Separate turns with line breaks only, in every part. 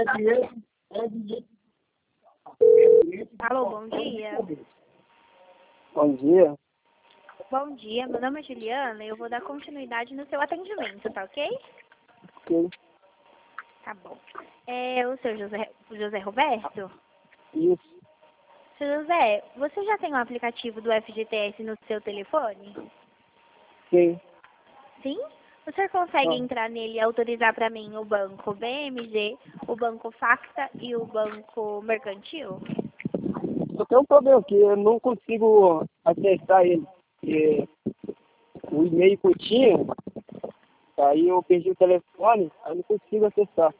Alô, bom dia.
Bom dia.
Bom dia, meu nome é Juliana e eu vou dar continuidade no seu atendimento, tá ok?
Ok.
Tá bom. É o seu José Roberto?
Isso.
Seu José, você já tem um aplicativo do FGTS no seu telefone?
Sim.
Sim? O senhor consegue
Ah.
entrar nele e autorizar para mim o banco BMG, o banco Facta e o banco Mercantil?
Só tem um problema que eu não consigo acessar ele. Porque o e-mail que eu tinha, aí eu perdi o telefone, aí eu não consigo acessar.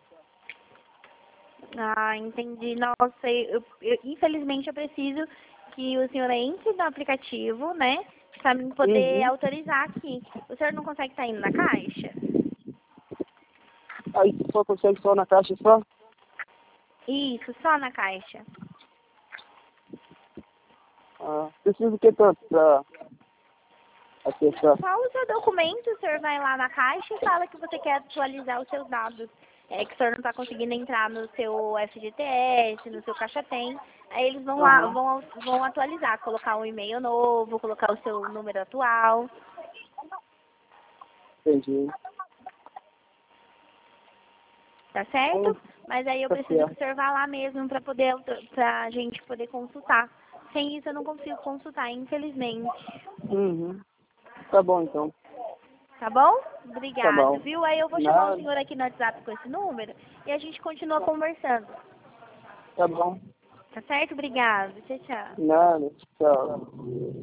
Ah, entendi. Nossa, infelizmente eu preciso que o senhor entre no aplicativo, né? Pra mim poder
Uhum.
autorizar aqui. O senhor não consegue estar indo na caixa?
Aí você só consegue só na caixa só?
Isso, só na caixa.
Preciso do que tanto pra acessar?
Só o seu documento, o senhor vai lá na caixa e fala que você quer atualizar os seus dados. É que o senhor não está conseguindo entrar no seu FGTS, no seu Caixa Tem. Aí eles vão lá,
Aham.
vão atualizar, colocar um e-mail novo, colocar o seu número atual.
Entendi.
Tá certo? Mas aí eu
Tá
preciso que o
certo.
senhor vá lá mesmo para poder, pra gente poder consultar. Sem isso eu não consigo consultar, infelizmente.
Uhum. Tá bom então.
Tá bom?
Tá
Obrigado,
bom.
viu? Aí eu vou chamar o
Nada.
senhor aqui no WhatsApp com esse número e a gente continua conversando.
Tá bom.
Tá certo? Obrigado. Tchau, tchau.
Nada. Tchau.